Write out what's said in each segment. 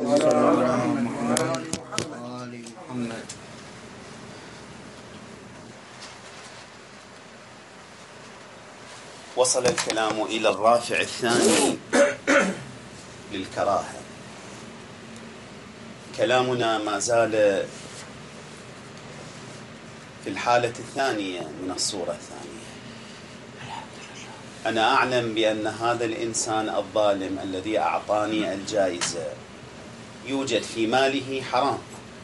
وصل الكلام إلى الرافع الثاني للكراهة. كلامنا ما زال في الحالة الثانية من الصورة الثانية. أنا أعلم بأن هذا الإنسان الظالم الذي أعطاني الجائزة يوجد في ماله حرام،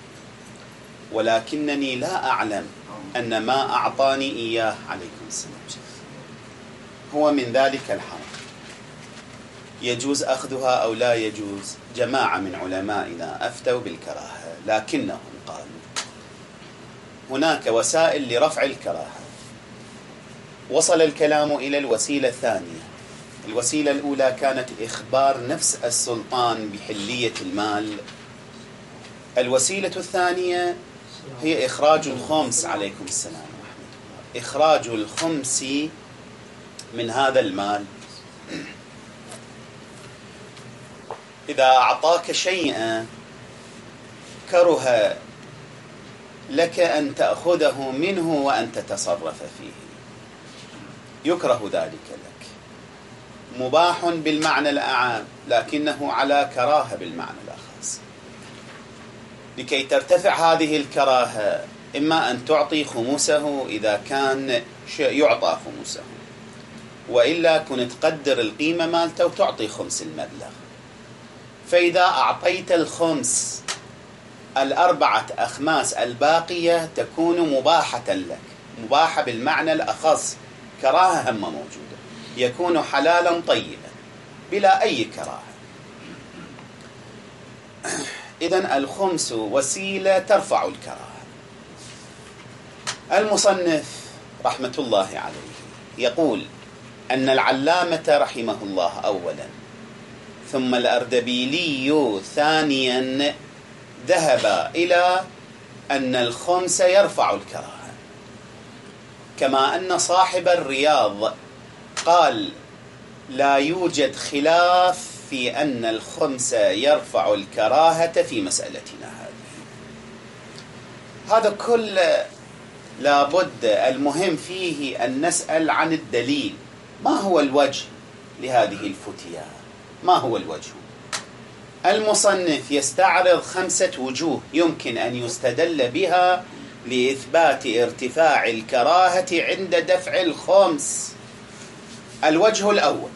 ولكنني لا أعلم أن ما أعطاني إياه عليكم السلام هو من ذلك الحرام. يجوز أخذها أو لا يجوز؟ جماعة من علمائنا أفتوا بالكراهة، لكنهم قالوا هناك وسائل لرفع الكراهة. وصل الكلام إلى الوسيلة الثانية. الوسيلة الأولى كانت إخبار نفس السلطان بحلية المال. الوسيلة الثانية هي إخراج الخمس عليكم السلام ورحمة الله، إخراج الخمس من هذا المال. إذا أعطاك شيئا كره لك أن تأخذه منه وأن تتصرف فيه، يكره ذلك لك. مباح بالمعنى الأعام لكنه على كراهة بالمعنى الأخص. لكي ترتفع هذه الكراهة إما أن تعطي خمسه إذا كان يعطى خمسه، وإلا كنت تقدر القيمة مالته وتعطي خمس المبلغ. فإذا أعطيت الخمس، الأربعة أخماس الباقية تكون مباحة لك، مباحة بالمعنى الأخص، كراهة هم موجودة، يكون حلالا طيبا بلا أي كراهة. إذن الخمس وسيلة ترفع الكراهة. المصنف رحمة الله عليه يقول أن العلامة رحمه الله أولا ثم الأردبيلي ثانيا ذهب إلى أن الخمس يرفع الكراهة، كما أن صاحب الرياض قال لا يوجد خلاف في أن الخمس يرفع الكراهة في مسألتنا هذه. هذا كل لابد المهم فيه أن نسأل عن الدليل. ما هو الوجه لهذه الفتية؟ ما هو الوجه؟ المصنف يستعرض 5 وجوه يمكن أن يستدل بها لإثبات ارتفاع الكراهة عند دفع الخمس. الوجه الأول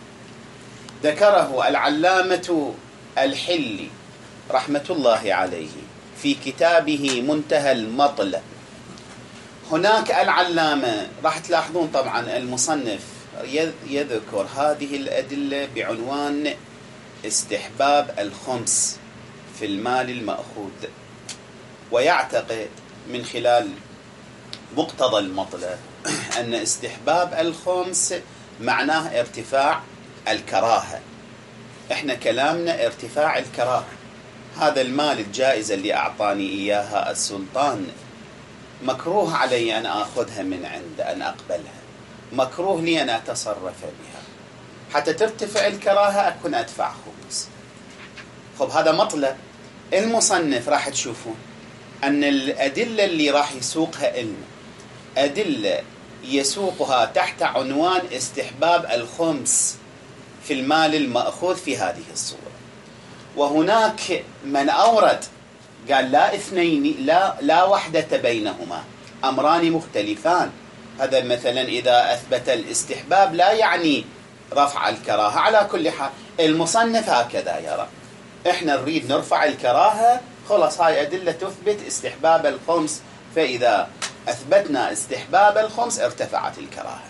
ذكره العلامة الحلي رحمة الله عليه في كتابه منتهى المطلب. هناك العلامة راح تلاحظون طبعا المصنف يذكر هذه الأدلة بعنوان استحباب الخمس في المال المأخوذ، ويعتقد من خلال مقتضى المطلب أن استحباب الخمس معناه ارتفاع الكراهة. احنا كلامنا ارتفاع الكراهة. هذا المال الجائزة اللي أعطاني إياها السلطان مكروه علي أن أخذها من عند أن أقبلها، مكروه لي أن أتصرف بها. حتى ترتفع الكراهة أكون أدفع خمس. خب هذا مطلب. المصنف راح تشوفون أن الأدلة اللي راح يسوقها إلنا أدلة يسوقها تحت عنوان استحباب الخمس في المال المأخوذ في هذه الصورة. وهناك من أورد قال لا اثنين، لا وحدة بينهما، أمران مختلفان. هذا مثلا إذا أثبت الاستحباب لا يعني رفع الكراهة. على كل حال المصنف هكذا يرى، إحنا نريد نرفع الكراهة، خلاص هاي أدلة تثبت استحباب الخمس، فإذا أثبتنا استحباب الخمس ارتفعت الكراهة.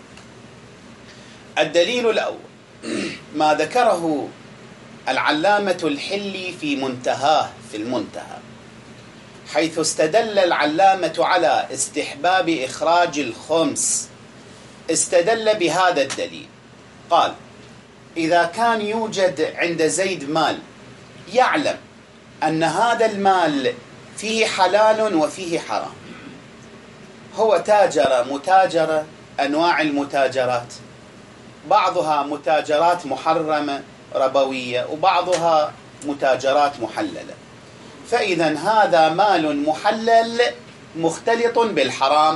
الدليل الأول ما ذكره العلامة الحلي في منتهاه، في المنتهى، حيث استدل العلامة على استحباب إخراج الخمس. استدل بهذا الدليل، قال إذا كان يوجد عند زيد مال يعلم أن هذا المال فيه حلال وفيه حرام، هو تاجر متاجرة، أنواع المتاجرات بعضها متاجرات محرمة ربوية وبعضها متاجرات محللة. فإذا هذا مال محلل مختلط بالحرام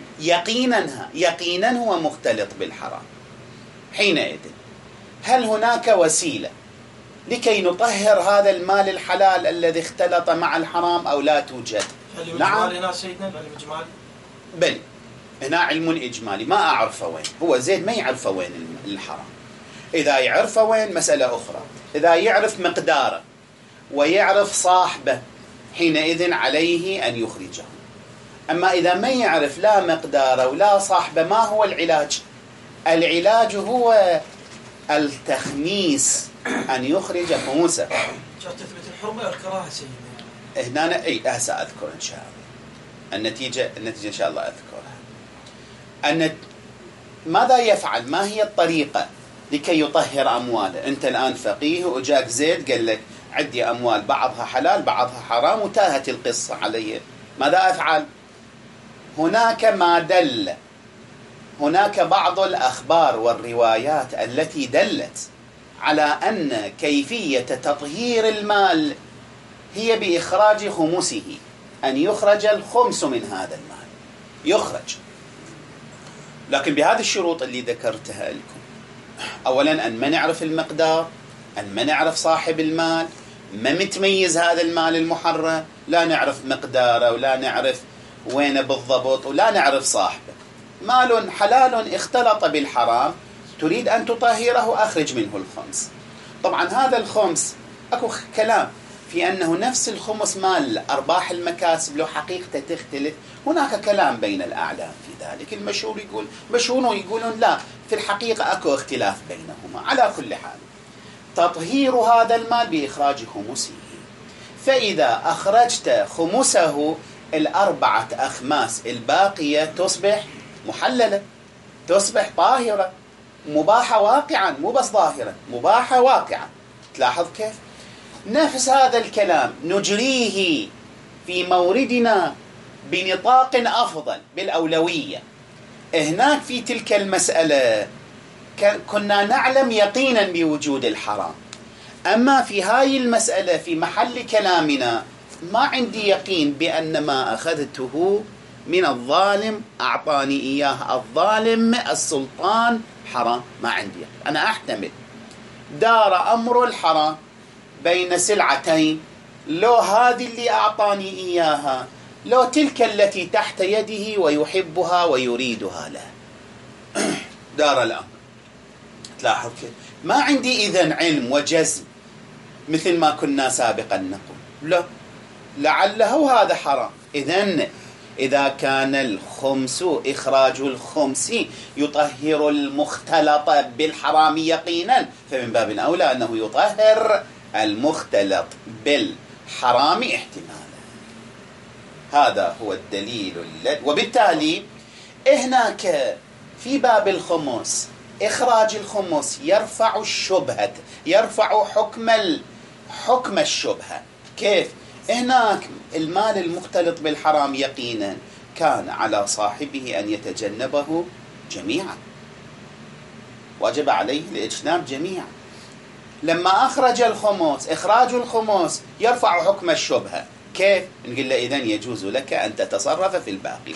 يقينا هو مختلط بالحرام. حينئذ هل هناك وسيلة لكي نطهر هذا المال الحلال الذي اختلط مع الحرام أو لا توجد؟ نعم. هنا سيدنا العلم إجمالي. بل هنا علم إجمالي ما أعرفه وين. هو زيد ما يعرفه وين الحرام. إذا يعرفه وين مسألة أخرى. إذا يعرف مقداره ويعرف صاحبه حينئذ عليه أن يخرجه. أما إذا ما يعرف لا مقداره ولا صاحبه، ما هو العلاج؟ العلاج هو التخميس، أن يخرج خمسه. تثبت الحرمة والكراهة سيدنا. هنا أي هسه أذكر إن شاء الله النتيجة إن شاء الله أذكرها. ماذا يفعل؟ ما هي الطريقة لكي يطهر أمواله؟ أنت الآن فقيه وجاك زيد قال لك عندي أموال بعضها حلال بعضها حرام وتاهت القصة علي، ماذا أفعل؟ هناك ما دل، هناك بعض الأخبار والروايات التي دلت على أن كيفية تطهير المال هي بإخراج خمسه، أن يخرج الخمس من هذا المال يخرج، لكن بهذه الشروط اللي ذكرتها لكم. أولا أن ما نعرف المقدار، أن ما نعرف صاحب المال، ما متميز هذا المال المحرم، لا نعرف مقداره ولا نعرف وين بالضبط ولا نعرف صاحبه. مال حلال اختلط بالحرام تريد أن تطهره، أخرج منه الخمس. طبعا هذا الخمس أكو كلام في أنه نفس الخمس مال أرباح المكاسب لو حقيقته تختلف، هناك كلام بين الأعلام في ذلك. المشهور يقول مشهور يقولون لا، في الحقيقة أكو اختلاف بينهما. على كل حال تطهير هذا المال بإخراج خمسه، فإذا أخرجت خمسه الأربعة أخماس الباقية تصبح محللة، تصبح طاهرة مباحة واقعا، مو بس ظاهرة، مباحة واقعا. تلاحظ كيف؟ نفس هذا الكلام نجريه في موردنا بنطاق أفضل بالأولوية. هناك في تلك المسألة كنا نعلم يقينا بوجود الحرام، أما في هاي المسألة في محل كلامنا ما عندي يقين بأن ما أخذته من الظالم أعطاني إياه الظالم السلطان حرام، ما عندي. أنا أحتمل دار أمر الحرام بين سلعتين، لو هذه اللي أعطاني إياها لو تلك التي تحت يده ويحبها ويريدها له. دار الأمر. تلاحظ كيف؟ ما عندي إذن علم وجزم مثل ما كنا سابقا نقول، لا لعله هذا حرام. إذن إذا كان الخمس إخراج الخمس يطهر المختلط بالحرام يقينا، فمن باب أولى أنه يطهر المختلط بالحرام احتمالا. هذا هو الدليل وبالتالي هناك في باب الخمس إخراج الخمس يرفع الشبهة، يرفع حكم الشبهة. كيف؟ هناك المال المختلط بالحرام يقينا كان على صاحبه أن يتجنبه جميعا، وجب عليه الاجتناب جميعا. لما أخرج الخمس، إخراج الخمس يرفع حكم الشبهة. كيف؟ نقول له إذن يجوز لك أن تتصرف في الباقي.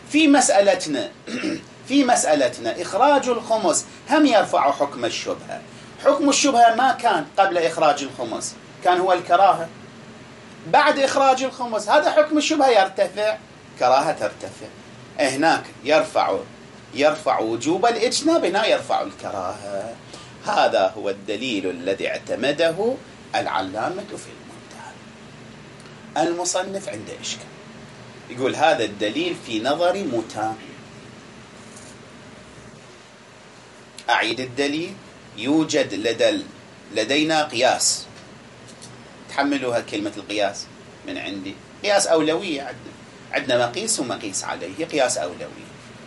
في مسألتنا إخراج الخمس هم يرفع حكم الشبهة. حكم الشبهة ما كان قبل إخراج الخمس، كان هو الكراهة. بعد إخراج الخمس هذا حكم الشبهة يرتفع، كراهة ترتفع. هناك يرفع وجوب الإجتناب، هنا يرفع الكراهة. هذا هو الدليل الذي اعتمده العلامة في المنتهى. المصنف عنده إشكال، يقول هذا الدليل في نظري متام. أعيد الدليل. يوجد لدينا قياس، تحملوها كلمة القياس من عندي، قياس أولوية. عندنا مقيس ومقيس عليه، قياس أولوية.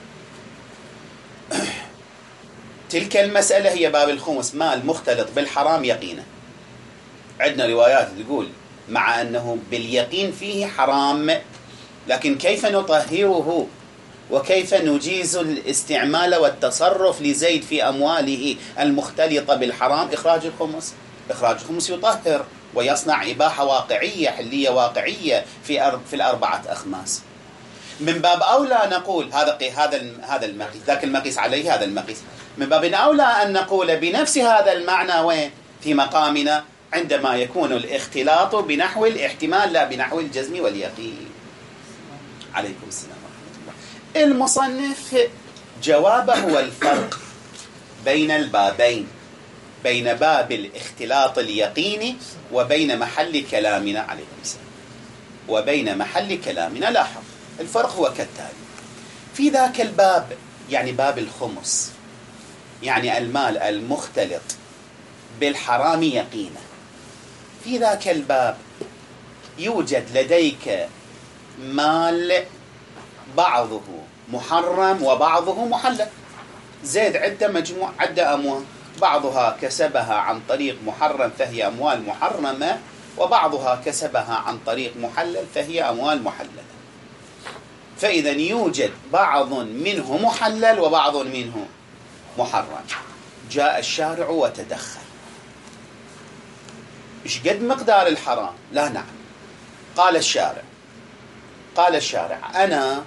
تلك المسألة هي باب الخمس، مال مختلط بالحرام يقينا. عندنا روايات تقول مع أنه باليقين فيه حرام، لكن كيف نطهره وكيف نجيز الاستعمال والتصرف لزيد في أمواله المختلطة بالحرام؟ إخراج الخمس يطهر ويصنع إباحة واقعية، حلية واقعية في الأربعة أخماس. من باب أولى نقول هذا المقيس، ذاك المقيس عليه هذا المقيس. من باب أولى أن نقول بنفس هذا المعنى وين؟ في مقامنا، عندما يكون الاختلاط بنحو الاحتمال لا بنحو الجزم واليقين. عليكم السلام ورحمة الله. المصنف جوابه هو الفرق بين البابين، بين باب الاختلاط اليقيني وبين محل كلامنا، عليكم السلام، وبين محل كلامنا. لاحظ الفرق هو كالتالي: في ذاك الباب، يعني باب الخمس، يعني المال المختلط بالحرام يقينا، في ذاك الباب يوجد لديك مال بعضه محرم وبعضه محلل. زيد عدة أموال، بعضها كسبها عن طريق محرم فهي أموال محرمة، وبعضها كسبها عن طريق محلل فهي أموال محللة. فإذا يوجد بعض منه محلل وبعض منه محرم. جاء الشارع وتدخل. إيش قد مقدار الحرام؟ لا، نعم. قال الشارع أنا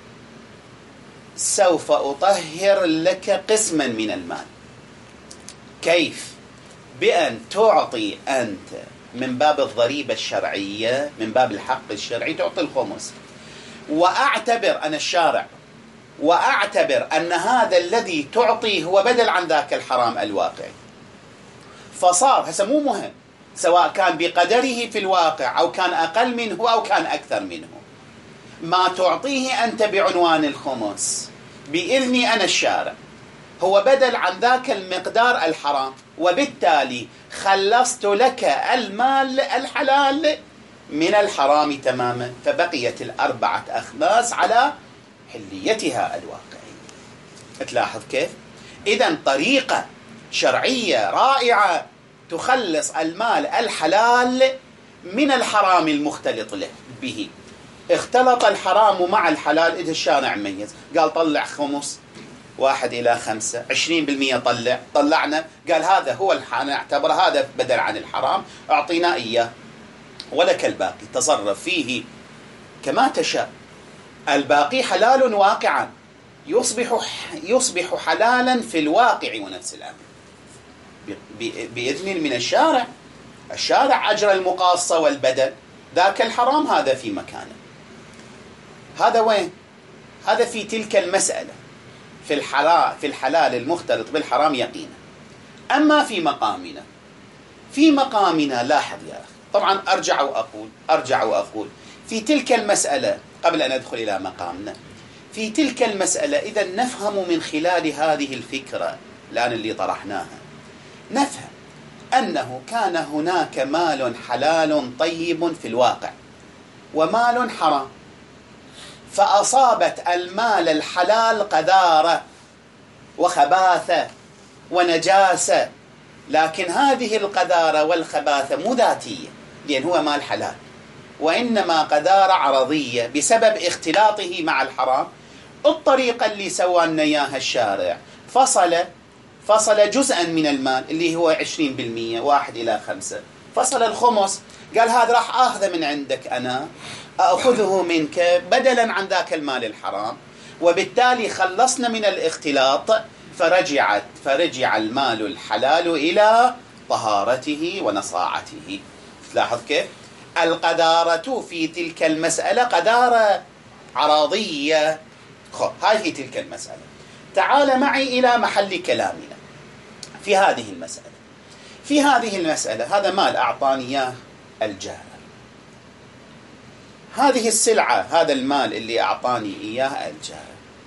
سوف أطهر لك قسما من المال. كيف؟ بأن تعطي أنت من باب الضريبة الشرعية، من باب الحق الشرعي، تعطي الخمس، وأعتبر أنا الشارع، وأعتبر أن هذا الذي تعطيه هو بدل عن ذاك الحرام الواقعي. فصار هسه مو مهم سواء كان بقدره في الواقع أو كان أقل منه أو كان أكثر منه، ما تعطيه أنت بعنوان الخمس بإذني أنا الشارع هو بدل عن ذاك المقدار الحرام، وبالتالي خلصت لك المال الحلال من الحرام تماما، فبقيت الأربعة أخماس على حليتها الواقعية. تلاحظ كيف؟ إذن طريقة شرعية رائعة تخلص المال الحلال من الحرام المختلط له به. اختلط الحرام مع الحلال، إذا الشارع ميز قال طلع خمس 1/5، 20% طلعنا، قال هذا هو نعتبر هذا بدل عن الحرام، أعطينا إياه ولك الباقي، تصرف فيه كما تشاء. الباقي حلال واقعا، يصبح حلالا في الواقع ونفس الأمر بإذن من الشارع. الشارع أجرى المقاصة والبدل، ذاك الحرام هذا في مكانه. هذا وين؟ هذا في تلك المسألة، في الحلال المختلط بالحرام يقينا. أما في مقامنا لاحظ يا أخي، طبعا أرجع وأقول في تلك المسألة قبل أن أدخل إلى مقامنا، في تلك المسألة إذا نفهم من خلال هذه الفكرة الآن اللي طرحناها، نفهم أنه كان هناك مال حلال طيب في الواقع ومال حرام، فأصابت المال الحلال قذارة وخباثة ونجاسة، لكن هذه القذارة والخباثة مو ذاتية لأن هو مال حلال، وإنما قذارة عرضية بسبب اختلاطه مع الحرام. الطريقة اللي سوى لنا إياها الشارع، فصل جزءا من المال اللي هو 20%، 1/5، فصل الخمس، قال هذا راح آخذه من عندك، أنا أخذه منك بدلا عن ذاك المال الحرام، وبالتالي خلصنا من الاختلاط، فرجع المال الحلال إلى طهارته ونصاعته. تلاحظ كيف؟ القذارة في تلك المسألة قذارة عراضية. هاي في تلك المسألة. تعال معي إلى محل كلامنا في هذه المسألة. هذا مال أعطاني إياه الجائر، هذه السلعة، هذا المال اللي أعطاني إياه الجائر،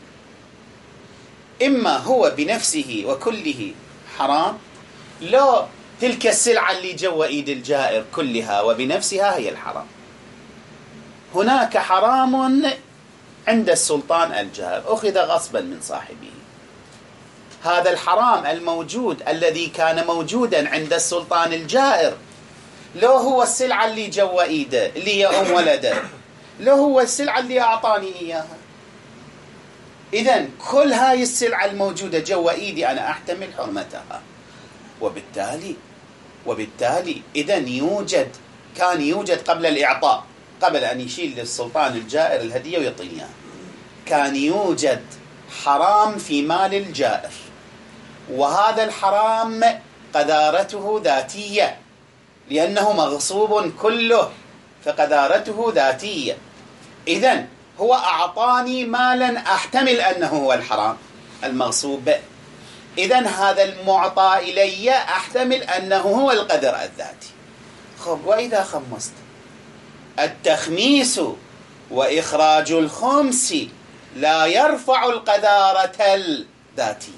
إما هو بنفسه وكله حرام، لو تلك السلعة اللي جوا إيد الجائر كلها وبنفسها هي الحرام. هناك حرام عند السلطان الجائر أخذ غصبا من صاحبه. هذا الحرام الموجود الذي كان موجودا عند السلطان الجائر، لو هو السلعة اللي جوا إيده اللي هي أم ولده، لو هو السلعة اللي أعطاني إياها، إذن كل هاي السلعة الموجودة جوا إيدي أنا أحتمل حرمتها، وبالتالي وبالتالي إذا كان يوجد قبل الإعطاء، قبل أن يشيل للسلطان الجائر الهدية ويعطيه إياها، كان يوجد حرام في مال الجائر، وهذا الحرام قذارته ذاتية لأنه مغصوب كله، فقذارته ذاتية. إذن هو أعطاني مالا أحتمل أنه هو الحرام المغصوب، إذن هذا المعطى إلي أحتمل أنه هو القدر الذاتي. وإذا خمست، التخميس وإخراج الخمس لا يرفع القذارة الذاتية.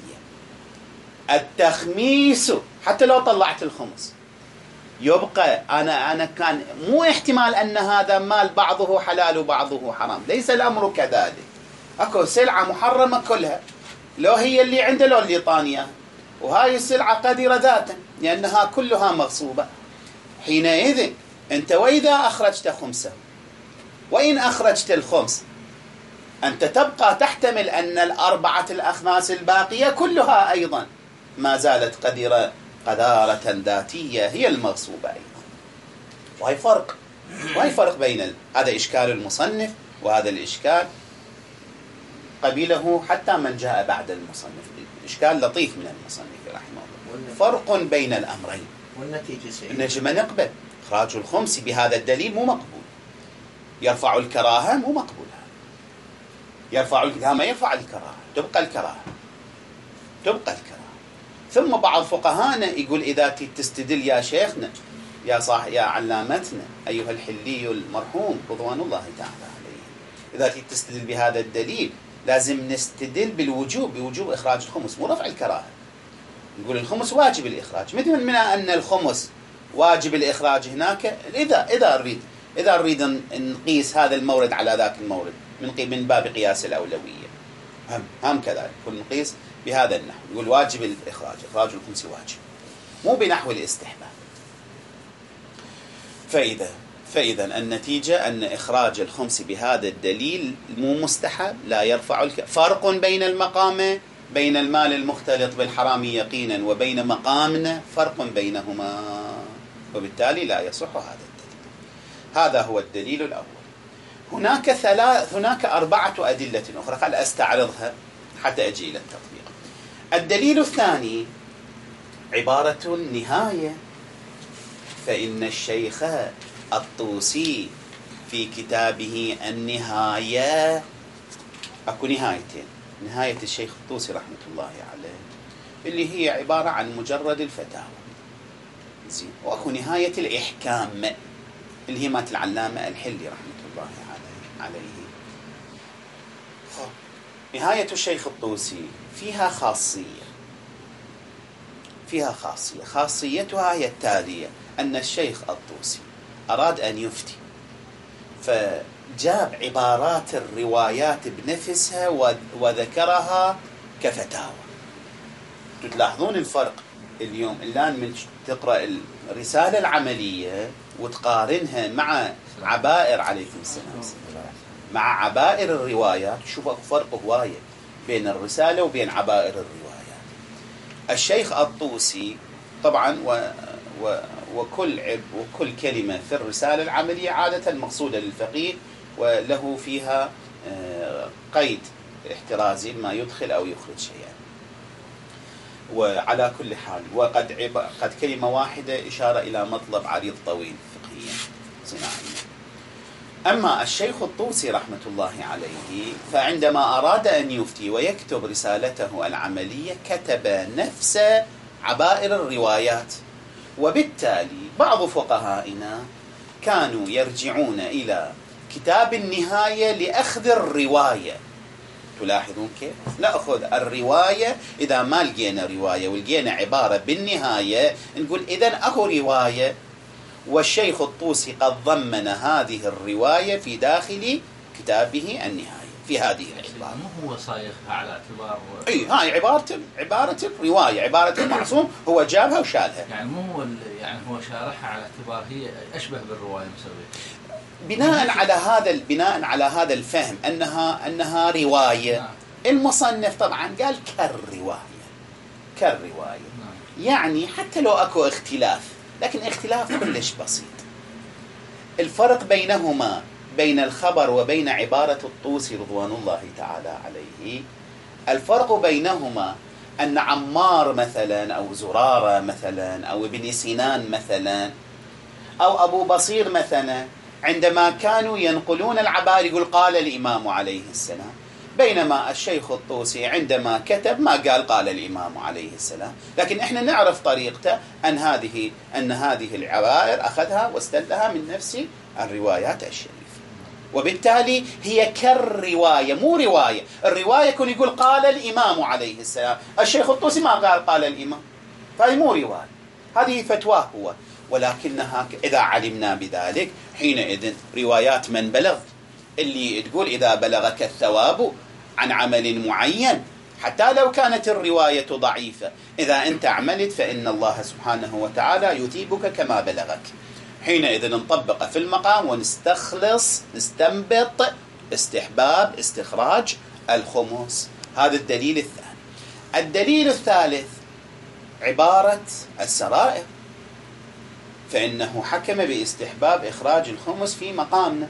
التخميس حتى لو طلعت الخمس يبقى أنا كان مو احتمال أن هذا مال بعضه حلال وبعضه حرام، ليس الأمر كذلك. أكو سلعة محرمة كلها، لو هي اللي عنده لو اللي طانيها، وهاي السلعة قدرة ذاتا لأنها كلها مغصوبة. حينئذ أنت وإذا أخرجت خمسة، وإن أخرجت الخمس، أنت تبقى تحتمل أن الأربعة الأخماس الباقية كلها أيضا ما زالت قذارة ذاتية هي المغصوبة أيضا. وهي فرق بين هذا إشكال المصنف وهذا الإشكال قبيله حتى من جاء بعد المصنف. إشكال لطيف من المصنف رحمه الله. فرق بين الأمرين. والنتيجة ما نقبل إخراج الخمس بهذا الدليل مو مقبول، يرفع الكراهة مو مقبول، ما يرفع الكراهة، تبقى الكراهة. ثم بعض فقهانا يقول إذا تستدل يا شيخنا يا علامتنا أيها الحلي المرحوم رضوان الله تعالى عليه، إذا تستدل بهذا الدليل لازم نستدل بوجوب إخراج الخمس مو رفع الكراهة. نقول الخمس واجب الإخراج، مثل من أن الخمس واجب الإخراج هناك. إذا نريد نقيس هذا المورد على ذاك المورد من باب قياس الأولوية، هم كذلك كل نقيس بهذا النحو، يقول واجب الإخراج، إخراج الخمس واجب، مو بنحو الاستحباب. فإذا النتيجة أن إخراج الخمس بهذا الدليل مو مستحب، لا يرفع فرق بين المقام، بين المال المختلط بالحرام يقينا وبين مقامنا فرق بينهما، وبالتالي لا يصح هذا الدليل. هذا هو الدليل الأول. هناك 4 أدلة أخرى قال أستعرضها حتى أجي إلى التطبيق. الدليل الثاني عبارة النهاية، فإن الشيخ الطوسي في كتابه النهاية، أكو نهايتين، نهاية الشيخ الطوسي رحمة الله عليه اللي هي عبارة عن مجرد الفتاوى، زين، وأكو نهاية الإحكام اللي هي مات العلامة الحلي رحمة الله عليه. نهاية الشيخ الطوسي فيها خاصيتها هي التالية: أن الشيخ الطوسي أراد أن يفتي، فجاب عبارات الروايات بنفسها وذكرها كفتاوى. تلاحظون الفرق اليوم الآن من تقرأ الرسالة العملية وتقارنها مع عبائر عليكم السلام، مع عبائر الروايات، شوفوا فرق هواية بين الرسالة وبين عبائر الروايات. الشيخ الطوسي طبعا وكل كلمة في الرسالة العملية عادة مقصودة للفقيه وله فيها قيد احترازي ما يدخل أو يخرج شيئا. وعلى كل حال قد كلمة واحدة إشارة إلى مطلب عريض طويل فقهيا صناعيا. أما الشيخ الطوسي رحمة الله عليه فعندما أراد أن يفتي ويكتب رسالته العملية كتب نفس عبائر الروايات، وبالتالي بعض فقهائنا كانوا يرجعون إلى كتاب النهاية لأخذ الرواية. تلاحظون كيف؟ نأخذ الرواية إذا ما لقينا رواية ولقينا عبارة بالنهاية نقول إذن أهو رواية، والشيخ الطوسي قد ضمن هذه الرواية في داخل كتابه النهاية في هذه العبارة. مو هو صايغها على اعتبار هاي عبارة الرواية، عبارة المعصوم هو جابها وشالها، يعني مو هو هو شارحها على اعتبار هي أشبه بالرواية مسوية. بناء على هذا الفهم أنها رواية. المصنف طبعا قال كالرواية، يعني حتى لو أكو اختلاف لكن اختلاف كلش بسيط. الفرق بينهما بين الخبر وبين عبارة الطوسي رضوان الله تعالى عليه، الفرق بينهما أن عمار مثلا أو زرارة مثلا أو ابن سنان مثلا أو أبو بصير مثلا عندما كانوا ينقلون العبارة يقول قال الإمام عليه السلام، بينما الشيخ الطوسي عندما كتب ما قال الإمام عليه السلام، لكن احنا نعرف طريقته أن هذه العبائر أخذها واستلها من نفس الروايات الشريفة، وبالتالي هي كالرواية مو رواية. الرواية يكون يقول قال الإمام عليه السلام، الشيخ الطوسي ما قال الإمام، فهي مو رواية، هذه فتواه هو. ولكنها إذا علمنا بذلك حينئذ روايات من بلغ اللي تقول إذا بلغك الثواب عن عمل معين حتى لو كانت الرواية ضعيفة، إذا أنت عملت فإن الله سبحانه وتعالى يثيبك كما بلغك. حينئذ نطبق في المقام نستنبط استحباب استخراج الخمس. هذا الدليل الثاني. الدليل الثالث عبارة السرائر، فإنه حكم باستحباب إخراج الخمس في مقامنا،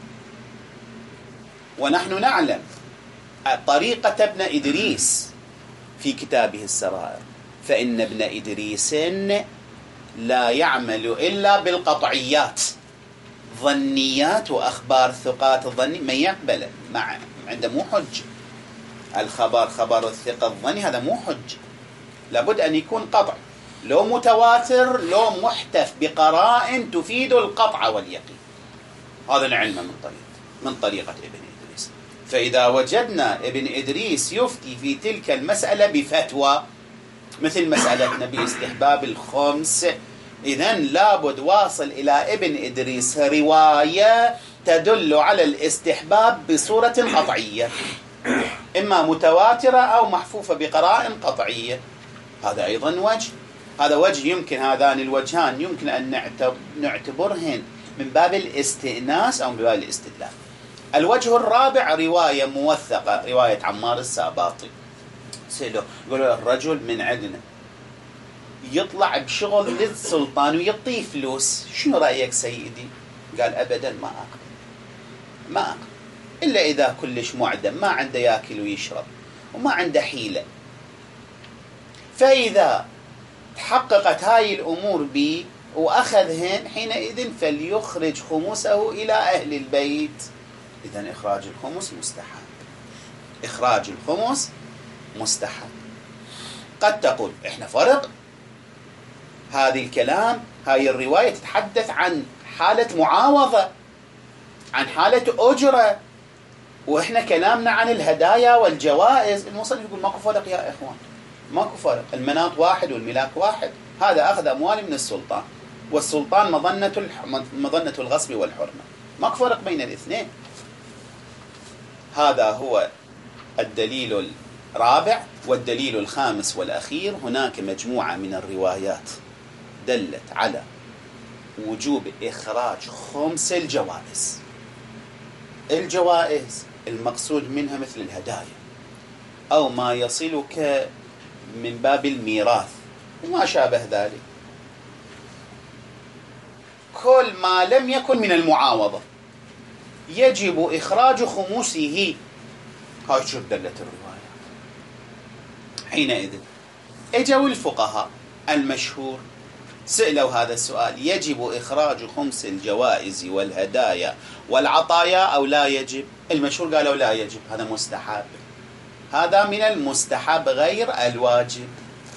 ونحن نعلم طريقة ابن إدريس في كتابه السرائر، فإن ابن إدريس لا يعمل إلا بالقطعيات، ظنيات وأخبار ثقات الظني من يقبل عنده مو حج. الخبر خبر الثقة الظني هذا مو حج، لابد أن يكون قطع، لو متواتر لو محتف بقرائن تفيد القطع واليقين. هذا العلم من طريقة ابن إدريس. فإذا وجدنا ابن إدريس يفتي في تلك المسألة بفتوى مثل مسألتنا باستحباب الخمس، إذن لابد واصل إلى ابن إدريس رواية تدل على الاستحباب بصورة قطعية، إما متواترة أو محفوفة بقرائن قطعية. هذا أيضا وجه، هذا وجه يمكن، هذان الوجهان يمكن أن نعتبرهن من باب الاستئناس أو من باب الاستدلال. الوجه الرابع رواية موثقة، رواية عمار الساباطي. سألوا يقولوا الرجل من عندنا يطلع بشغل للسلطان ويعطيه فلوس، شنو رأيك سيدي؟ قال أبدا ما أقبل إلا إذا كلش معدم، ما عنده يأكل ويشرب وما عنده حيلة. فإذا تحققت هاي الأمور بي وأخذهن حينئذ فليخرج خمسه إلى أهل البيت. إذن إخراج الخمس مستحب، إخراج الخمس مستحب. قد تقول إحنا فرق هذه الكلام، هاي الرواية تتحدث عن حالة معاوضة، عن حالة أجرة، وإحنا كلامنا عن الهدايا والجوائز. المصنف يقول ماكو فرق يا إخوان، ماكو فرق، المناط واحد والملاك واحد. هذا أخذ أموال من السلطان، والسلطان مظنة الغصب والحرمة، ماكو فرق بين الاثنين. هذا هو الدليل الرابع. والدليل الخامس والأخير، هناك مجموعة من الروايات دلت على وجوب إخراج خمس الجوائز. الجوائز المقصود منها مثل الهدايا أو ما يصلك من باب الميراث وما شابه ذلك، كل ما لم يكن من المعاوضة يجب إخراج خمسه. هاي شو دلت الرواية. حينئذ اجوا الفقهاء المشهور سئلوا هذا السؤال، يجب إخراج خمس الجوائز والهدايا والعطايا أو لا يجب؟ المشهور قالوا لا يجب، هذا مستحب، هذا من المستحب غير الواجب.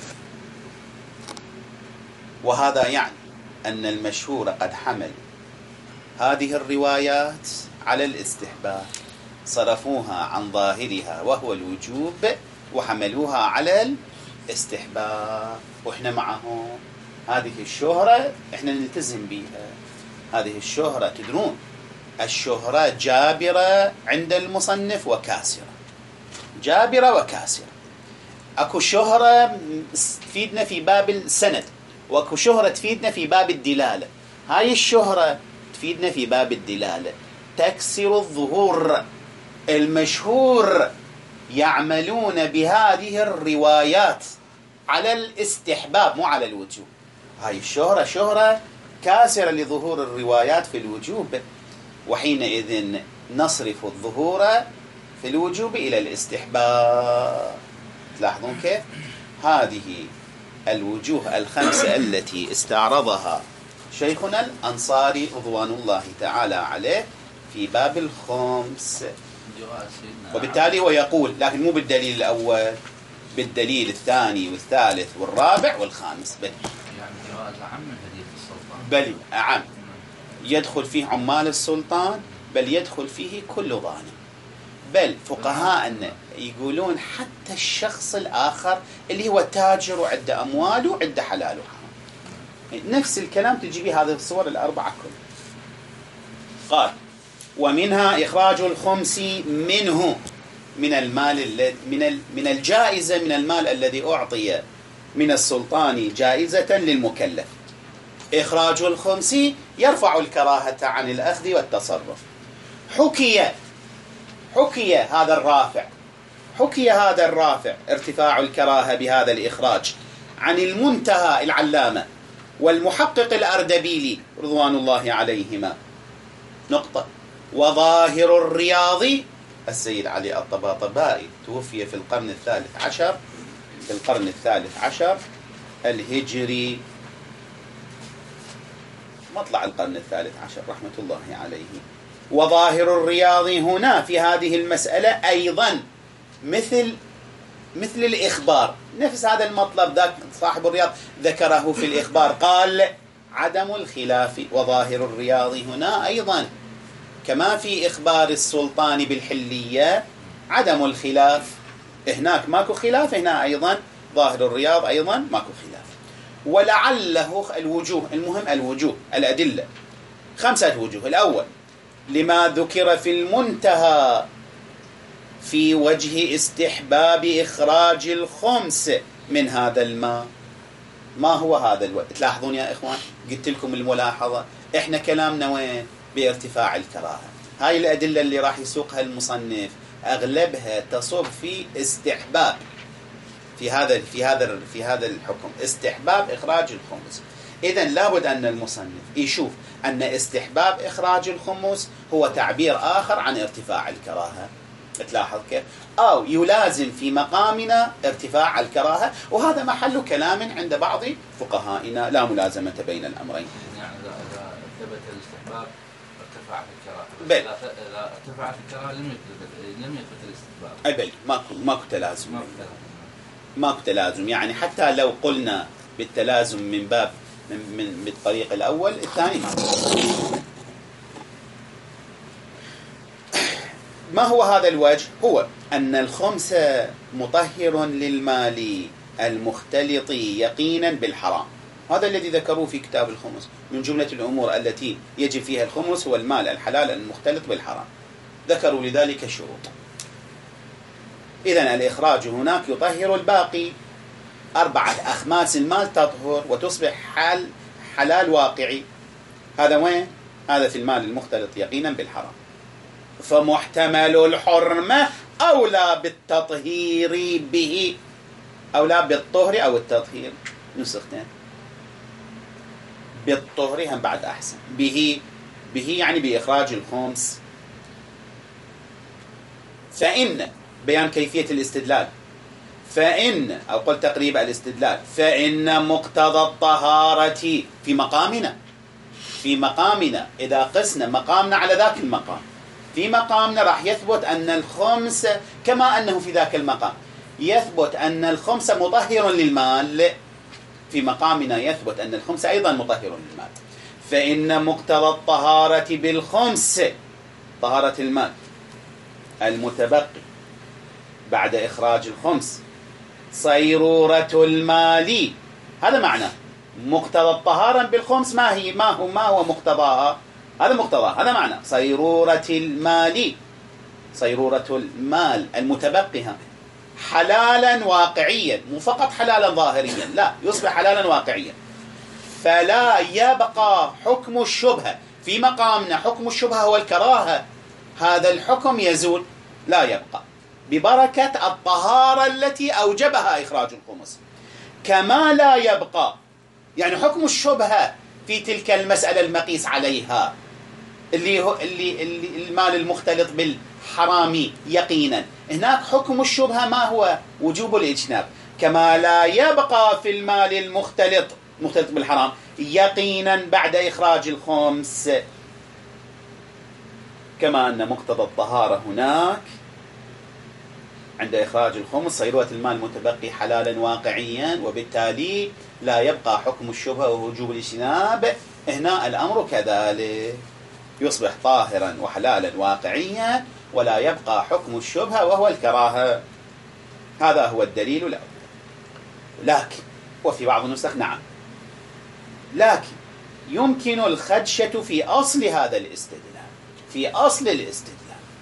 وهذا يعني أن المشهور قد حمل هذه الروايات على الاستحباب، صرفوها عن ظاهرها وهو الوجوب وحملوها على الاستحباب، وإحنا معهم. هذه الشهرة إحنا نلتزم بها. هذه الشهرة تدرون الشهرة جابرة عند المصنف وكاسرة، جابرة وكاسرة. أكو شهرة تفيدنا في باب السند، وأكو شهرة تفيدنا في باب الدلالة. هاي الشهرة تفيدنا في باب الدلالة، تكسر الظهور. المشهور يعملون بهذه الروايات على الاستحباب مو على الوجوب. هاي الشهرة شهرة كاسرة لظهور الروايات في الوجوب، وحينئذ نصرف الظهور في الوجوب إلى الاستحباب. تلاحظون كيف؟ هذه الوجوه الخمسة التي استعرضها شيخنا الأنصاري رضوان الله تعالى عليه في باب الخمس. وبالتالي هو يقول، لكن مو بالدليل الأول، بالدليل الثاني والثالث والرابع والخامس. بل يعني جواز أعم من هدية السلطان. بل أعم، يدخل فيه عمال السلطان، بل يدخل فيه كل ظالم. بل فقهاء يقولون حتى الشخص الآخر اللي هو تاجر وعنده أموال وعنده حلال وحرام، نفس الكلام تجي به هذه الصور الأربعة كلها. قال: ومنها إخراج الخمس منه، من المال، من الجائزة، من المال الذي أعطي من السلطان جائزة للمكلف. إخراج الخمس يرفع الكراهة عن الأخذ والتصرف. حكي هذا الرافع ارتفاع الكراهة بهذا الإخراج عن المنتهى العلامة والمحقق الأردبيلي رضوان الله عليهما. نقطة. وظاهر الرياض السيد علي الطباطبائي، توفي في القرن الثالث عشر الهجري، مطلع القرن الثالث عشر رحمة الله عليه. وظاهر الرياض هنا في هذه المسألة أيضا مثل الإخبار، نفس هذا المطلب ذاك صاحب الرياض ذكره في الإخبار، قال: عدم الخلاف. وظاهر الرياض هنا أيضا كما في إخبار السلطان بالحلية عدم الخلاف، هناك ماكو خلاف، هنا أيضا ظاهر الرياض أيضا ماكو خلاف. ولعله الوجوه، المهم الوجوه، الأدلة 5 وجوه. الأول: لما ذكر في المنتهى في وجه استحباب إخراج الخمس من هذا المال. ما هو هذا الوجه؟ تلاحظون يا إخوان، قلت لكم الملاحظة، إحنا كلامنا وين؟ بارتفاع الكراهة. هاي الأدلة اللي راح يسوقها المصنف أغلبها تصب في استحباب، في هذا الحكم، استحباب إخراج الخمس. إذن لابد أن المصنف يشوف أن استحباب إخراج الخمس هو تعبير آخر عن ارتفاع الكراهة. تلاحظ كيف؟ أو يلازم في مقامنا ارتفاع الكراهة، وهذا محل كلام عند بعض فقهائنا، لا ملازمة بين الأمرين. يعني إذا ثبت الاستحباب ارتفعت الكراهة، بل إذا ارتفعت الكراهة لم يثبت الاستحباب. أي بل ماكو تلازم، ماكو تلازم. يعني حتى لو قلنا بالتلازم من باب من بالطريق الأول، الثاني ما هو هذا الوجه؟ هو أن الخمس مطهر للمال المختلط يقينا بالحرام. هذا الذي ذكروه في كتاب الخمس، من جملة الأمور التي يجب فيها الخمس هو المال الحلال المختلط بالحرام، ذكروا لذلك شروط. إذن الإخراج هناك يطهر الباقي، 4 أخماس المال تطهر وتصبح حلال واقعي. هذا وين؟ هذا في المال المختلط يقينا بالحرام. فمحتمل الحرمة أولى بالتطهير به، أولى بالطهر أو التطهير، نسختين. بالطهر هم بعد أحسن. به يعني بإخراج الخمس. فإن بيان كيفية الاستدلال، فإن أو قل تقريب الاستدلال، فإن مقتضى الطهارة في مقامنا إذا قسنا مقامنا على ذاك المقام، في مقامنا راح يثبت أن الخمس كما أنه في ذاك المقام يثبت أن الخمس مطهر للمال، في مقامنا يثبت أن الخمس أيضا مطهر للمال. فإن مقتضى الطهارة بالخمس، طهارة المال المتبقي بعد إخراج الخمس، صيرورة المال. هذا معنى مقتضى الطهارة بالخمس. ما هو مقتضاها؟ هذا مقتضى، هذا معنى صيرورة المال، صيرورة المال المتبقي حلالا واقعيا، مو فقط حلالا ظاهريا، لا، يصبح حلالا واقعيا. فلا يبقى حكم الشبهة في مقامنا. حكم الشبهة هو الكراهة، هذا الحكم يزول، لا يبقى ببركة الطهارة التي أوجبها إخراج الخمس. كما لا يبقى يعني حكم الشبهة في تلك المسألة المقيس عليها اللي هو المال المختلط بالحرام يقينا، هناك حكم الشبهة ما هو؟ وجوب الاجتناب. كما لا يبقى في المال المختلط بالحرام يقينا بعد إخراج الخمس، كما أن مقتضى الطهارة هناك عند إخراج الخمس صيرورة المال المتبقي حلالا واقعيا، وبالتالي لا يبقى حكم الشبهة ووجوب الاجتناب. هنا الأمر كذلك، يصبح طاهرا وحلالا واقعيا ولا يبقى حكم الشبهة وهو الكراهة. هذا هو الدليل الأول. لكن وفي بعض النسخ نعم، لكن يمكن الخدشة في أصل هذا الاستدلال، في أصل الاستدلال.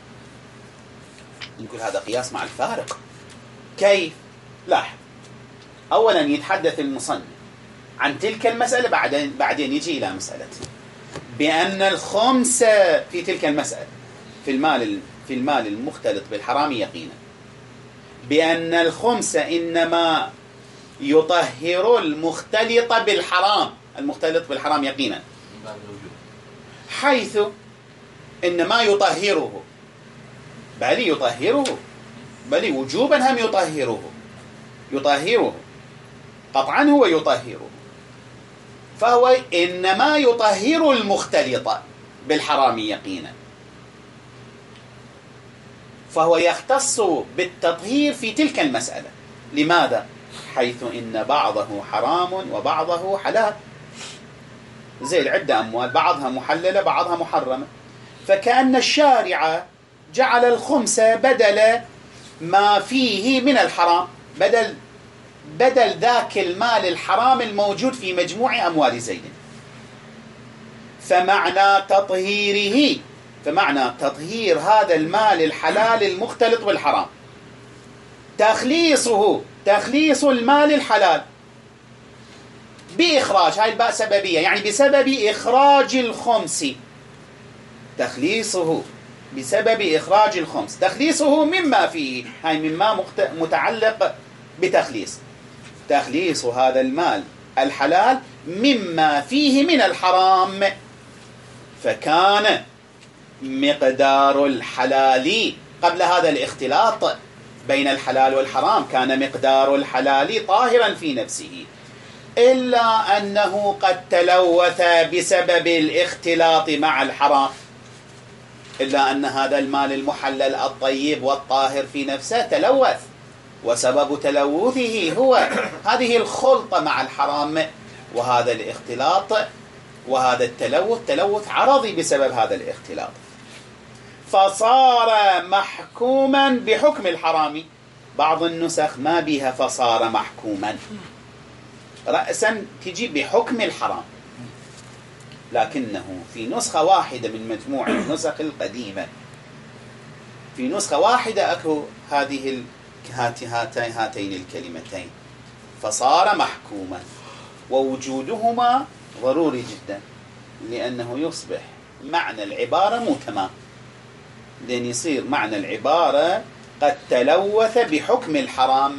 نقول هذا قياس مع الفارق. كيف؟ لاحظ، أولا يتحدث المصنف عن تلك المسألة، بعدين يجي إلى مسألته بأن الخمس في تلك المسألة في المال المختلط بالحرام يقينا، بأن الخمس إنما يطهر المختلط بالحرام يقينا، حيث إنما يطهره، بل وجوبا هم يطهره قطعا، هو يطهره، فهو إنما يطهر المختلط بالحرام يقينا، فهو يختص بالتطهير في تلك المسألة. لماذا؟ حيث إن بعضه حرام وبعضه حلال، زي العدة أموال بعضها محللة بعضها محرمة، فكأن الشارع جعل الخمس بدل ما فيه من الحرام، بدل ذاك المال الحرام الموجود في مجموع أموال زيد. فمعنى تطهير هذا المال الحلال المختلط بالحرام تخليص المال الحلال بإخراج، هاي الباء سببية، يعني بسبب إخراج الخمس، تخليصه بسبب إخراج الخمس، تخليصه مما فيه، هاي مما متعلق تخليص هذا المال الحلال مما فيه من الحرام. فكان مقدار الحلال قبل هذا الاختلاط بين الحلال والحرام، كان مقدار الحلال طاهرا في نفسه، إلا أنه قد تلوث بسبب الاختلاط مع الحرام، إلا أن هذا المال المحلل الطيب والطاهر في نفسه تلوث، وسبب تلوثه هو هذه الخلطة مع الحرام، وهذا الاختلاط وهذا تلوث عرضي بسبب هذا الاختلاط، فصار محكوما بحكم الحرام. بعض النسخ ما بها فصار محكوما، رأسا تجي بحكم الحرام، لكنه في نسخة واحدة من مجموع النسخ القديمة، في نسخة واحدة أكو هاتين الكلمتين فصار محكوما، ووجودهما ضروري جدا، لأنه يصبح معنى العبارة مو تمام، لأن يصير معنى العبارة قد تلوث بحكم الحرام،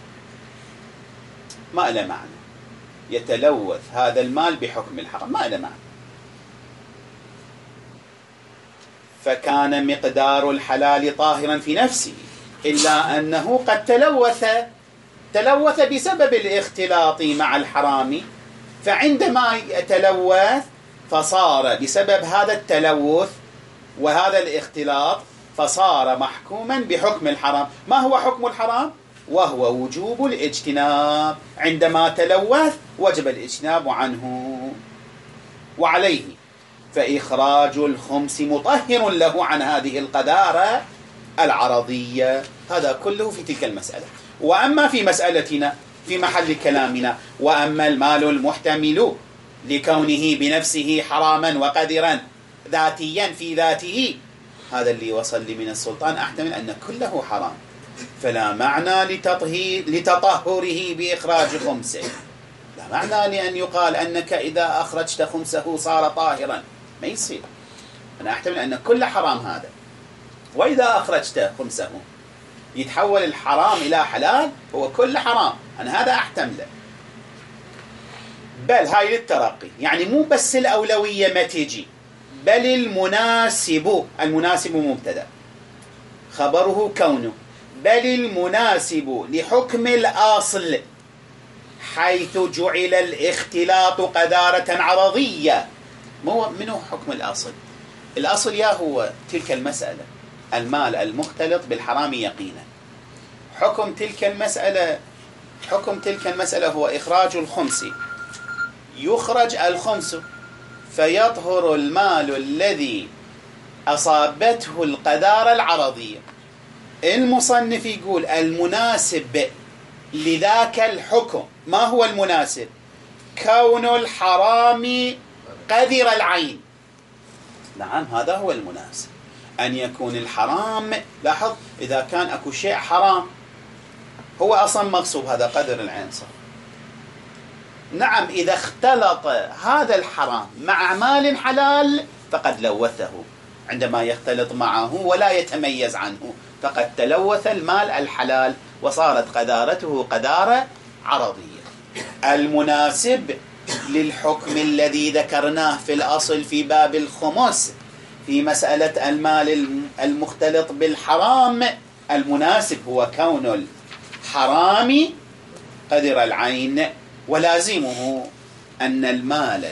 ما له معنى، يتلوث هذا المال بحكم الحرام، ما له معنى. فكان مقدار الحلال طاهرا في نفسه، إلا أنه قد تلوث بسبب الاختلاط مع الحرام، فعندما يتلوث فصار بسبب هذا التلوث وهذا الاختلاط فصار محكوما بحكم الحرام. ما هو حكم الحرام؟ وهو وجوب الاجتناب، عندما تلوث وجب الاجتناب عنه، وعليه فإخراج الخمس مطهر له عن هذه القذارة العرضية. هذا كله في تلك المسألة. وأما في مسألتنا في محل كلامنا، وأما المال المحتمل لكونه بنفسه حراما وقدرا ذاتيا في ذاته، هذا اللي وصل لي من السلطان، أحتمل أن كله حرام، فلا معنى لتطهره بإخراج خمسه، لا معنى لأن يقال أنك إذا أخرجت خمسه صار طاهرا، ما يصير. أنا أحتمل أن كل حرام هذا، وإذا أخرجت خمسه يتحول الحرام إلى حلال، هو كل حرام، أنا هذا أحتمله. بل هاي للترقي، يعني مو بس الأولوية ما تجي، بل المناسب مبتدأ خبره كونه، بل المناسب لحكم الأصل حيث جعل الاختلاط قذارة عرضية. منو حكم الأصل؟ الأصل يا هو تلك المسألة، المال المختلط بالحرام يقينا. حكم تلك المسألة هو إخراج الخمس، يخرج الخمس فيطهر المال الذي أصابته القذارة العرضية. المصنف يقول المناسب لذاك الحكم، ما هو المناسب؟ كون الحرام قذر العين. نعم، هذا هو المناسب، أن يكون الحرام. لاحظ، إذا كان أكو شيء حرام هو أصلا مغصوب، هذا قذر العين صار. نعم، إذا اختلط هذا الحرام مع مال حلال فقد لوثه، عندما يختلط معه ولا يتميز عنه فقد تلوث المال الحلال وصارت قذارته قذارة عرضية. المناسب للحكم الذي ذكرناه في الأصل في باب الخمس في مسألة المال المختلط بالحرام، المناسب هو كون الحرام قذر العين، ولازمه أن المال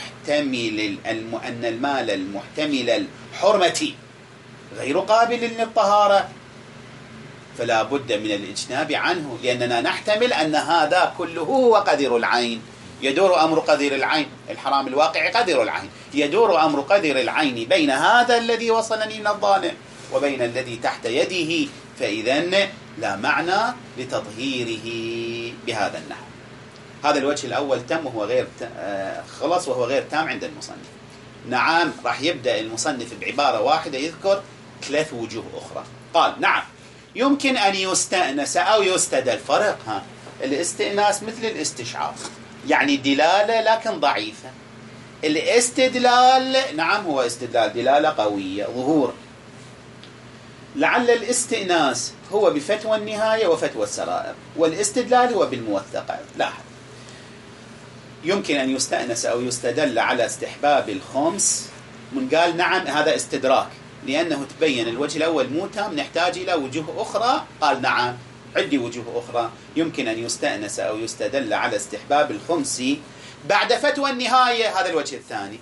المحتمل الحرمة غير قابل للطهارة، فلا بد من الاجتناب عنه، لأننا نحتمل أن هذا كله هو قذر العين. يدور أمر قذر العين، الحرام الواقع قذر العين، يدور أمر قذر العين بين هذا الذي وصلني من الظالم وبين الذي تحت يده، فإذن لا معنى لتطهيره بهذا النحو. هذا الوجه الأول تم وهو غير خلص وهو غير تام عند المصنف. نعم، راح يبدأ المصنف بعبارة واحدة يذكر 3 وجوه أخرى. قال نعم يمكن أن يستأنس أو يستدل. فرق، الاستئناس مثل الاستشعار، يعني دلالة لكن ضعيفة. الاستدلال نعم هو استدلال، دلالة قوية، ظهور. لعل الاستئناس هو بفتوى النهاية وفتوى السرائر، والاستدلال هو بالموثقة. لاحظ، يمكن أن يستأنس أو يستدل على استحباب الخمس، من قال نعم هذا استدراك، لأنه تبين الوجه الأول مو تام، نحتاج إلى وجوه أخرى. قال نعم عندي وجوه أخرى، يمكن أن يستأنس أو يستدل على استحباب الخمس بعد فتوى النهاية. هذا الوجه الثاني،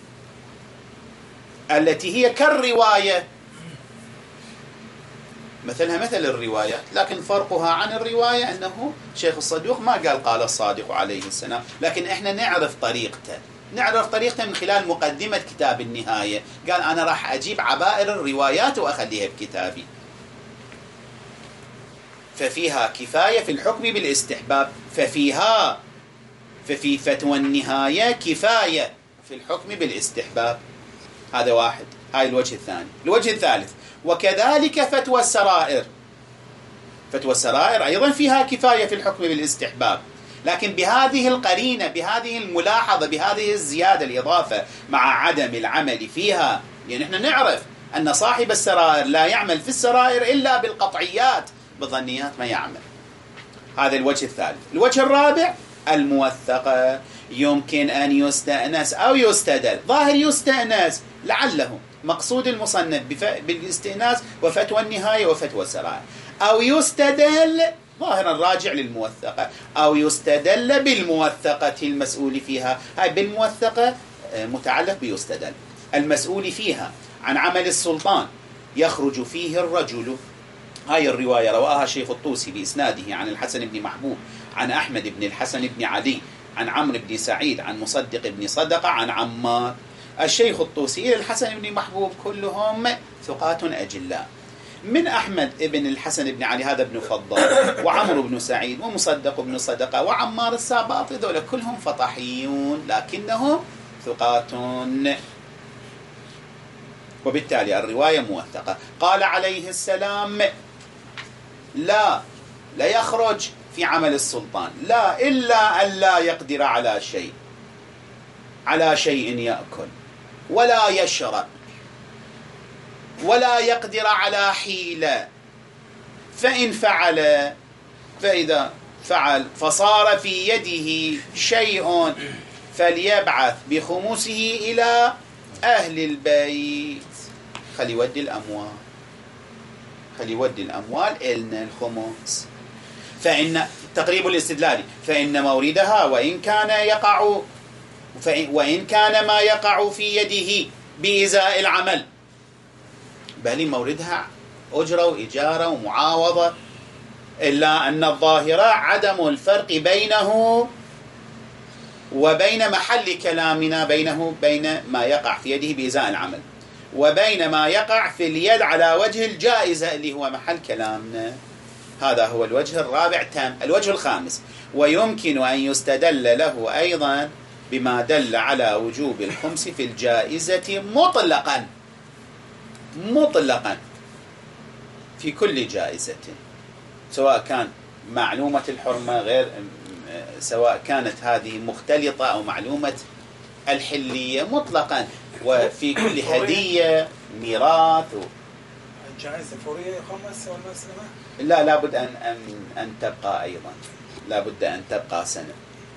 التي هي كالرواية، مثلها مثل الرواية، لكن فرقها عن الرواية أنه شيخ الصدوق ما قال الصادق عليه السلام، لكن إحنا نعرف طريقته من خلال مقدمة كتاب النهاية. قال أنا راح أجيب عبائر الروايات وأخليها بكتابي، ففيها كفاية في الحكم بالاستحباب، ففي فتوى النهاية كفاية في الحكم بالاستحباب. هذا واحد، هاي الوجه الثاني. الوجه الثالث، وكذلك فتوى السرائر أيضا فيها كفاية في الحكم بالاستحباب، لكن بهذه القرينة، بهذه الملاحظة، بهذه الزيادة الإضافة مع عدم العمل فيها. يعني نحن نعرف أن صاحب السرائر لا يعمل في السرائر إلا بالقطعيات، بالظنيات ما يعمل. هذا الوجه الثالث. الوجه الرابع، الموثقة، يمكن أن يستأنس أو يستدل. ظاهر يستأنس لعله مقصود المصنف بالاستئناس وفتوى النهاية وفتوى السرائر، أو يستدل ظاهرا راجع للموثقة، أو يستدل بالموثقة المسؤول فيها. هاي بالموثقة متعلق بيستدل، المسؤول فيها عن عمل السلطان يخرج فيه الرجل. هاي الرواية رواها شيخ الطوسي بإسناده عن الحسن بن محبوب عن أحمد بن الحسن بن علي عن عمرو بن سعيد عن مصدق بن صدقة عن عمار. الشيخ الطوسي إلى الحسن بن محبوب كلهم ثقات أجلاء، من أحمد بن الحسن بن علي هذا ابن فضال، وعمرو بن سعيد، ومصدق بن صدقة، وعمار الساباطي، ذولا كلهم فطحيون لكنهم ثقات، وبالتالي الرواية موثقة. قال عليه السلام لا يخرج في عمل السلطان لا إلا أن لا يقدر على شيء يأكل ولا يشرب ولا يقدر على حيلة، فإذا فعل فصار في يده شيء فليبعث بخمسه إلى أهل البيت. خلي يودي الأموال إلنا الخمس. فإن تقريب الاستدلال فإن موردها وإن كان ما يقع في يده بإزاء العمل، بل موردها أجرة وإجارة ومعاوضة، إلا أن الظاهرة عدم الفرق بينه وبين محل كلامنا، بين ما يقع في يده بإزاء العمل وبين ما يقع في اليد على وجه الجائزة اللي هو محل كلامنا. هذا هو الوجه الرابع تام. الوجه الخامس: ويمكن أن يستدل له أيضا بما دل على وجوب الخمس في الجائزة مطلقا في كل جائزة، سواء كان معلومة الحرمة غير، سواء كانت هذه مختلطة أو معلومة الحلية، مطلقا، وفي كل هدية ميراث. الجائزة فورية خمس والمسلمة؟ لا، لابد أن تبقى أيضا، لابد أن تبقى سنة،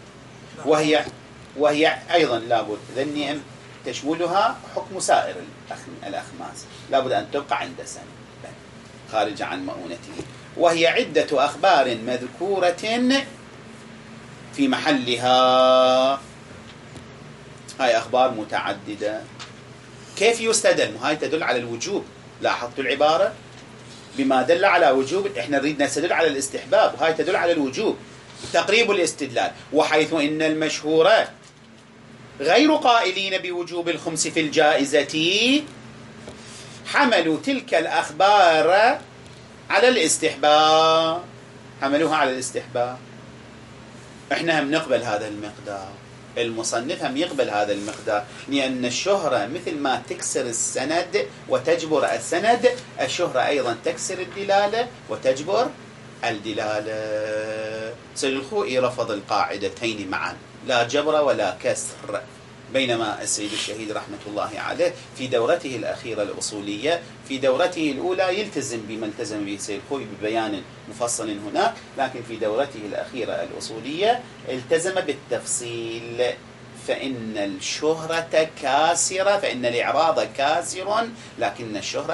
وهي أيضا لابد ذني تشملها حكم سائر الأخماس، لابد أن تبقى عند سنة خارج عن مؤونته. وهي عدة أخبار مذكورة في محلها، هاي أخبار متعددة. كيف يستدل؟ هاي تدل على الوجوب. لاحظت العبارة بما دل على وجوب، احنا نريد نستدل على الاستحباب، وهاي تدل على الوجوب. تقريب الاستدلال: وحيث إن المشهورات غير قائلين بوجوب الخمس في الجائزة حملوا تلك الأخبار على الاستحباب، حملوها على الاستحباب. احنا هم نقبل هذا المقدار، المصنف هم يقبل هذا المقدار، لأن الشهرة مثل ما تكسر السند وتجبر السند، الشهرة أيضا تكسر الدلالة وتجبر الدلالة. سيد الخوئي رفض القاعدتين معا، لا جبر ولا كسر، بينما السيد الشهيد رحمة الله عليه في دورته الأخيرة الأصولية، في دورته الأولى يلتزم بما التزم به السيد الخوئي ببيان مفصل هناك، لكن في دورته الأخيرة الأصولية التزم بالتفصيل. فإن الشهرة كاسرة، فإن الإعراض كاسر، لكن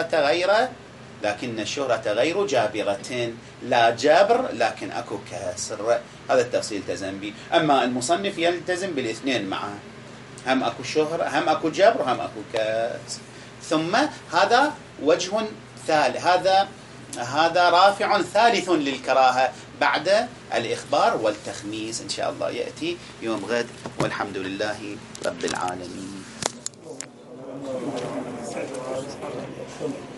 الشهرة غير جابرة، لا جبر لكن أكو كاسر. هذا التفصيل التزم به. أما المصنف يلتزم بالاثنين معا، هم أكو شهرة، هم أكو جبر، هم أكو كاسر. ثم هذا وجه ثالث، هذا رافع ثالث للكراهة بعد الإخبار والتخميس. إن شاء الله يأتي يوم غد، والحمد لله رب العالمين.